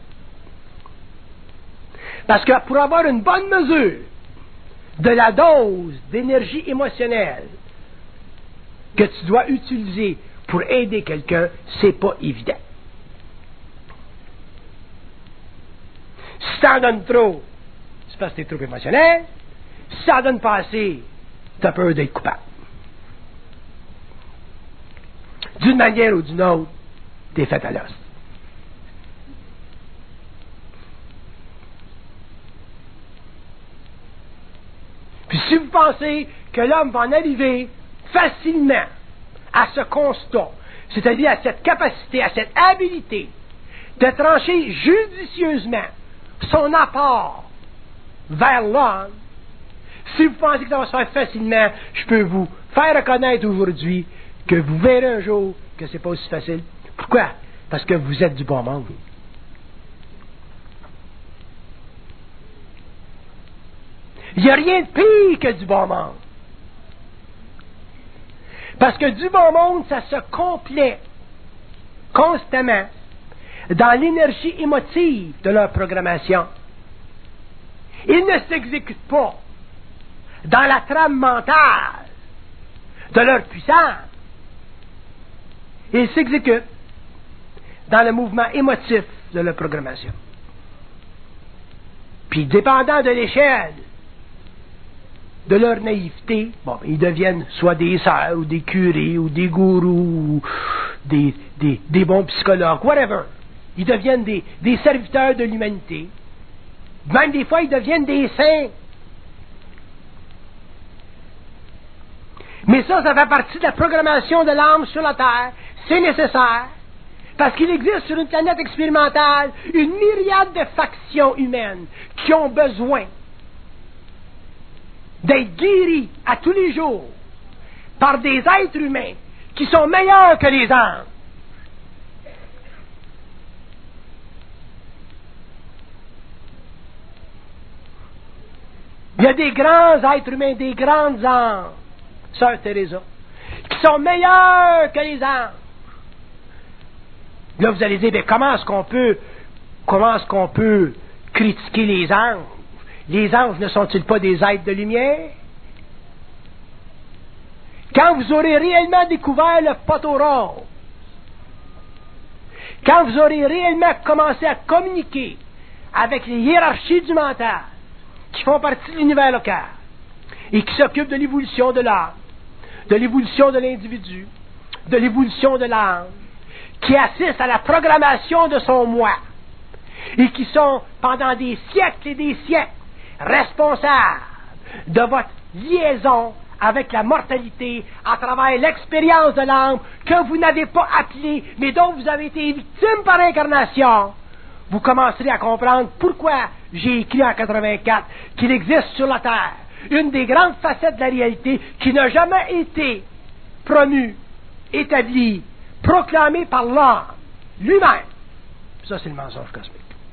Parce que pour avoir une bonne mesure de la dose d'énergie émotionnelle que tu dois utiliser pour aider quelqu'un, c'est pas évident. Si t'en donnes trop, c'est parce que t'es trop émotionnel. Si t'en donnes pas assez, t'as peur d'être coupable. D'une manière ou d'une autre, t'es fait à l'os. Puis si vous pensez que l'homme va en arriver facilement à ce constat, c'est-à-dire à cette capacité, à cette habilité de trancher judicieusement son apport vers l'homme, si vous pensez que ça va se faire facilement, je peux vous faire reconnaître aujourd'hui que vous verrez un jour que c'est pas aussi facile. Pourquoi? Parce que vous êtes du bon monde. Il n'y a rien de pire que du bon monde. Parce que du bon monde, ça se complète constamment dans l'énergie émotive de leur programmation. Ils ne s'exécutent pas dans la trame mentale de leur puissance. Ils s'exécutent dans le mouvement émotif de leur programmation. Puis, dépendant de l'échelle de leur naïveté, bon, ils deviennent soit des sœurs, ou des curés, ou des gourous, ou des bons psychologues, whatever. Ils deviennent des serviteurs de l'humanité. Même des fois, ils deviennent des saints. Mais ça fait partie de la programmation de l'âme sur la Terre. C'est nécessaire. Parce qu'il existe sur une planète expérimentale une myriade de factions humaines qui ont besoin d'être guéries à tous les jours par des êtres humains qui sont meilleurs que les anges. Il y a des grands êtres humains, des grandes anges, Sœur Teresa, qui sont meilleurs que les anges. Là, vous allez dire, ben, comment est-ce qu'on peut critiquer les anges? Les anges ne sont-ils pas des êtres de lumière? Quand vous aurez réellement découvert le poteau rose, quand vous aurez réellement commencé à communiquer avec les hiérarchies du mental, qui font partie de l'univers local, et qui s'occupent de l'évolution de l'âme, de l'évolution de l'individu, de l'évolution de l'âme, qui assistent à la programmation de son moi, et qui sont, pendant des siècles et des siècles, responsables de votre liaison avec la mortalité à travers l'expérience de l'âme que vous n'avez pas appelée, mais dont vous avez été victime par incarnation, vous commencerez à comprendre pourquoi j'ai écrit en 84 qu'il existe sur la Terre une des grandes facettes de la réalité qui n'a jamais été promue, établie, proclamée par l'homme lui-même. Ça, c'est le mensonge cosmique.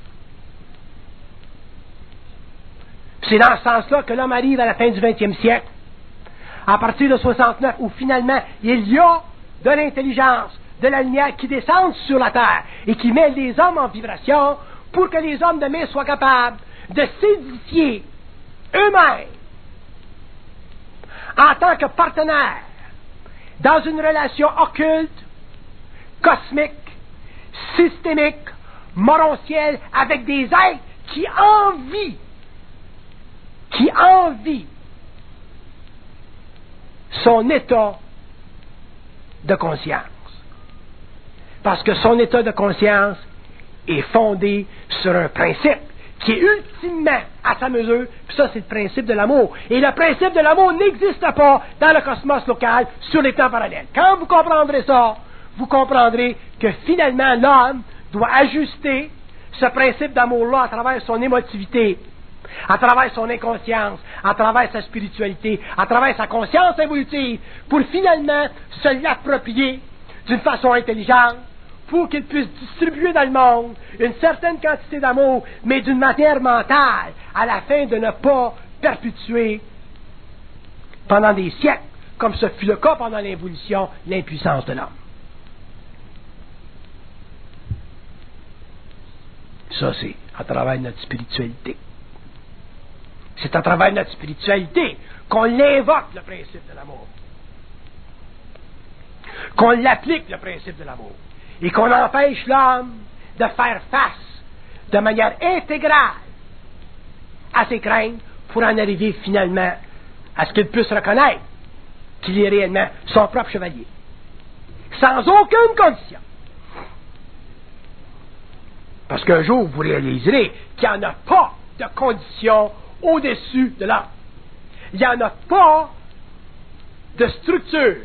C'est dans ce sens-là que l'homme arrive à la fin du 20e siècle, à partir de 69, où finalement il y a de l'intelligence, de la lumière qui descend sur la Terre et qui met les hommes en vibration pour que les hommes demain soient capables de s'édifier eux-mêmes en tant que partenaires dans une relation occulte, cosmique, systémique, morontielle, avec des êtres qui envient son état de conscience. Parce que son état de conscience est fondé sur un principe qui est ultimement à sa mesure, puis ça c'est le principe de l'amour. Et le principe de l'amour n'existe pas dans le cosmos local sur les plans parallèles. Quand vous comprendrez ça, vous comprendrez que finalement l'homme doit ajuster ce principe d'amour-là à travers son émotivité, à travers son inconscience, à travers sa spiritualité, à travers sa conscience évolutive, pour finalement se l'approprier d'une façon intelligente, pour qu'il puisse distribuer dans le monde une certaine quantité d'amour, mais d'une manière mentale, à la fin de ne pas perpétuer pendant des siècles, comme ce fut le cas pendant l'évolution, l'impuissance de l'homme. Ça, c'est à travers notre spiritualité. C'est à travers notre spiritualité qu'on l'invoque, le principe de l'amour. Qu'on l'applique, le principe de l'amour. Et qu'on empêche l'homme de faire face de manière intégrale à ses craintes pour en arriver finalement à ce qu'il puisse reconnaître qu'il est réellement son propre chevalier. Sans aucune condition. Parce qu'un jour, vous réaliserez qu'il n'y en a pas de condition au-dessus de l'homme. Il n'y en a pas de structure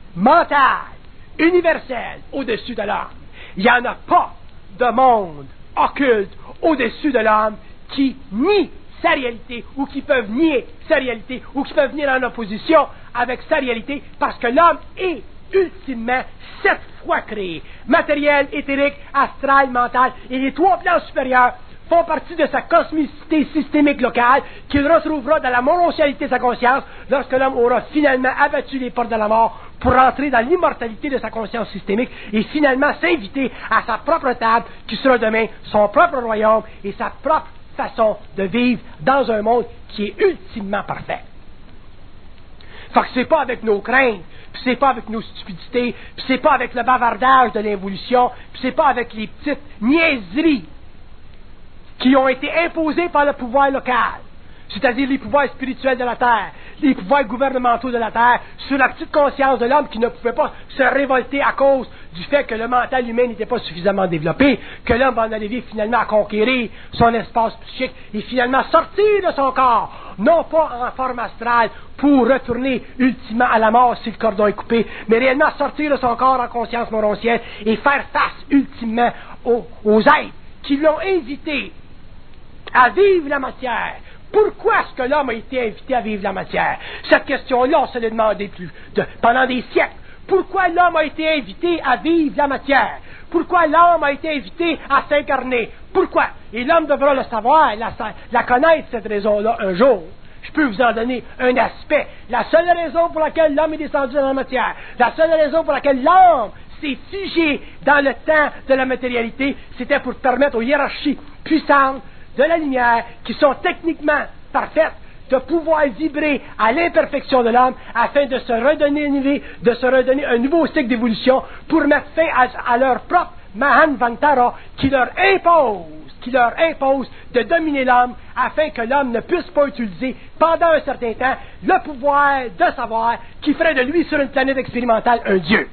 mentale, universelle, au-dessus de l'homme. Il n'y en a pas de monde occultes au-dessus de l'homme qui nie sa réalité, ou qui peuvent nier sa réalité, ou qui peuvent venir en opposition avec sa réalité, parce que l'homme est ultimement 7 fois créé. Matériel, éthérique, astral, mental, et les 3 plans supérieurs font partie de sa cosmicité systémique locale qu'il retrouvera dans la monontialité de sa conscience lorsque l'homme aura finalement abattu les portes de la mort pour entrer dans l'immortalité de sa conscience systémique et finalement s'inviter à sa propre table qui sera demain son propre royaume et sa propre façon de vivre dans un monde qui est ultimement parfait. Fait que c'est pas avec nos craintes, puis c'est pas avec nos stupidités, puis c'est pas avec le bavardage de l'involution, puis c'est pas avec les petites niaiseries qui ont été imposées par le pouvoir local, c'est-à-dire les pouvoirs spirituels de la terre, les pouvoirs gouvernementaux de la terre, sur la petite conscience de l'homme qui ne pouvait pas se révolter à cause du fait que le mental humain n'était pas suffisamment développé, que l'homme va en arriver finalement à conquérir son espace psychique et finalement sortir de son corps, non pas en forme astrale pour retourner ultimement à la mort si le cordon est coupé, mais réellement sortir de son corps en conscience morontienne et faire face ultimement aux êtres qui l'ont invité à vivre la matière. Pourquoi est-ce que l'homme a été invité à vivre la matière? Cette question-là, on se l'a demandé pendant des siècles. Pourquoi l'homme a été invité à vivre la matière? Pourquoi l'homme a été invité à s'incarner? Pourquoi? Et l'homme devra le savoir, la connaître, cette raison-là, un jour. Je peux vous en donner un aspect. La seule raison pour laquelle l'homme est descendu dans la matière, la seule raison pour laquelle l'homme s'est figé dans le temps de la matérialité, c'était pour permettre aux hiérarchies puissantes de la lumière, qui sont techniquement parfaites, de pouvoir vibrer à l'imperfection de l'homme afin de se redonner un nouveau cycle d'évolution pour mettre fin à leur propre Mahanvantara qui leur impose de dominer l'homme afin que l'homme ne puisse pas utiliser pendant un certain temps le pouvoir de savoir qui ferait de lui sur une planète expérimentale un dieu.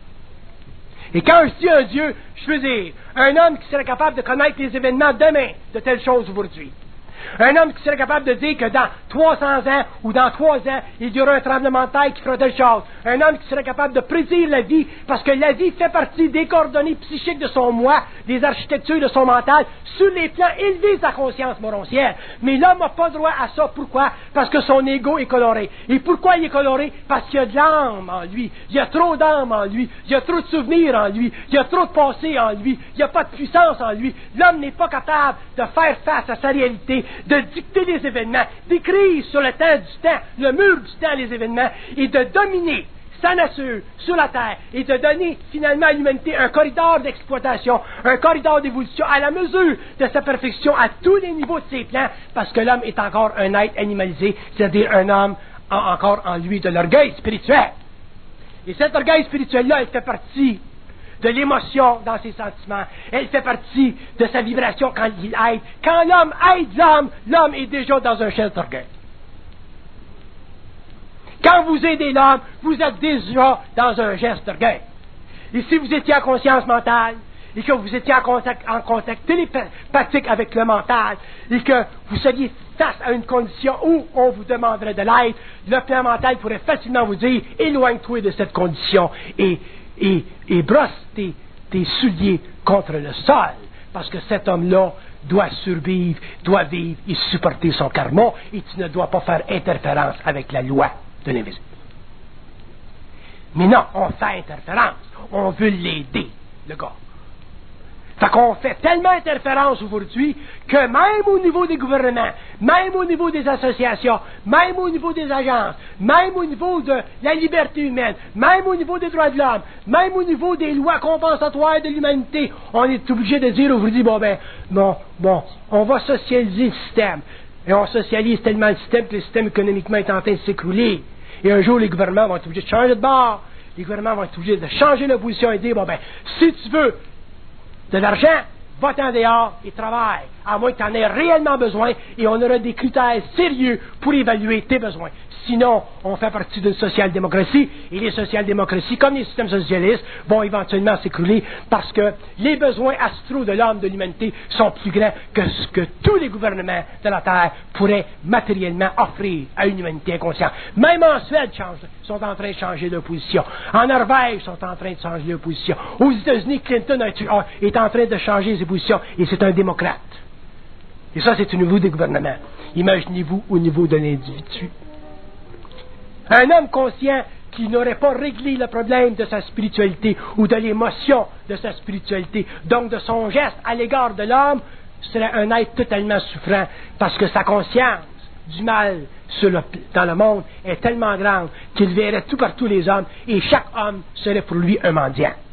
Et quand je dis un Dieu, je veux dire un homme qui serait capable de connaître les événements demain de telle chose aujourd'hui. Un homme qui serait capable de dire que dans 300 ans ou dans 3 ans, il y aura un tremblement de terre qui fera telle chose. Un homme qui serait capable de prédire la vie, parce que la vie fait partie des coordonnées psychiques de son moi, des architectures de son mental, sur les plans élevés de sa conscience moroncière. Mais l'homme n'a pas droit à ça. Pourquoi? Parce que son ego est coloré. Et pourquoi il est coloré? Parce qu'il y a de l'âme en lui. Il y a trop d'âme en lui. Il y a trop de souvenirs en lui. Il y a trop de passé en lui. Il n'y a pas de puissance en lui. L'homme n'est pas capable de faire face à sa réalité, de dicter les événements, d'écrire sur le temps du temps, le mur du temps les événements, et de dominer sa nature sur la terre, et de donner finalement à l'humanité un corridor d'exploitation, un corridor d'évolution à la mesure de sa perfection à tous les niveaux de ses plans, parce que l'homme est encore un être animalisé, c'est-à-dire un homme encore en lui de l'orgueil spirituel. Et cet orgueil spirituel-là, il fait partie de l'émotion dans ses sentiments. Elle fait partie de sa vibration quand il aide. Quand l'homme aide l'homme, l'homme est déjà dans un geste d'orgueil. Quand vous aidez l'homme, vous êtes déjà dans un geste d'orgueil. Et si vous étiez en conscience mentale, et que vous étiez en contact télépathique avec le mental, et que vous seriez face à une condition où on vous demanderait de l'aide, le plan mental pourrait facilement vous dire, éloigne-toi de cette condition, et brosse tes souliers contre le sol, parce que cet homme-là doit survivre, doit vivre et supporter son karma, et tu ne dois pas faire interférence avec la loi de l'invisible. Mais non, on fait interférence, on veut l'aider, le gars. Fait qu'on fait tellement interférence aujourd'hui que même au niveau des gouvernements, même au niveau des associations, même au niveau des agences, même au niveau de la liberté humaine, même au niveau des droits de l'homme, même au niveau des lois compensatoires de l'humanité, on est obligé de dire aujourd'hui, on va socialiser le système. Et on socialise tellement le système que le système économiquement est en train de s'écrouler. Et un jour, les gouvernements vont être obligés de changer de bord. Les gouvernements vont être obligés de changer de position et dire, si tu veux de l'argent, va-t'en dehors et travaille, à moins que tu en aies réellement besoin, et on aura des critères sérieux pour évaluer tes besoins. Sinon, on fait partie d'une social-démocratie, et les social-démocraties, comme les systèmes socialistes, vont éventuellement s'écrouler parce que les besoins astraux de l'homme, de l'humanité, sont plus grands que ce que tous les gouvernements de la Terre pourraient matériellement offrir à une humanité inconsciente. Même en Suède, sont en train de changer de position. En Norvège, sont en train de changer de position. Aux États-Unis, Clinton est en train de changer positions, et c'est un démocrate. Et ça, c'est au niveau des gouvernements. Imaginez-vous au niveau de l'individu. Un homme conscient qui n'aurait pas réglé le problème de sa spiritualité ou de l'émotion de sa spiritualité, donc de son geste à l'égard de l'homme, serait un être totalement souffrant parce que sa conscience du mal dans le monde est tellement grande qu'il verrait tout partout les hommes et chaque homme serait pour lui un mendiant.